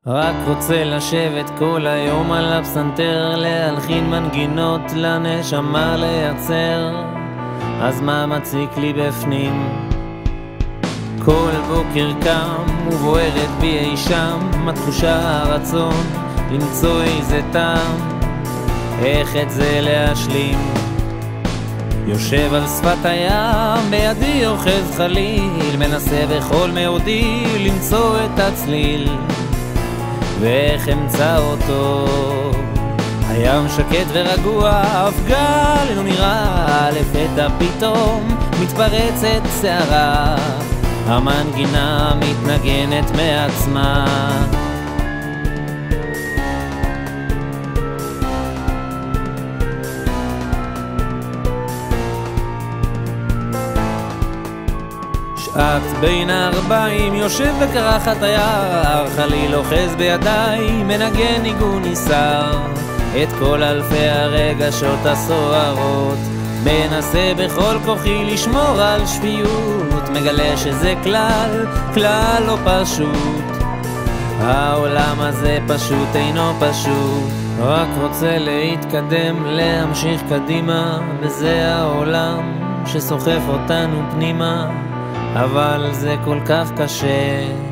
רק רוצה לשבת כל היום על הפסנתר, להלחין מנגינות לנשמה לייצר. אז מה מציק לי בפנים? כל בוקר קם ובוערת בי אי שם התחושה, הרצון למצוא איזה טעם, איך את זה להשלים. יושב על שפת הים, בידי אוחז חליל, מנסה בכל מאודי למצוא את הצליל, ואיך אמצא אותו. הים שקט ורגוע, אף גל אינו נראה, לפתע פתאום מתפרצת שערה, המנגינה מתנגנת מעצמה. שעת בין הארבעים, יושב בקרחת היער, חליל אוחז בידיי, מנגן ניגון ניסר, את כל אלפי הרגשות הסוערות, מנסה בכל כוחי לשמור על שפיות, מגלה שזה כלל לא פשוט. העולם הזה פשוט אינו פשוט, רק רוצה להתקדם, להמשיך קדימה, וזה העולם שסוחף אותנו פנימה, אבל זה כל כך קשה.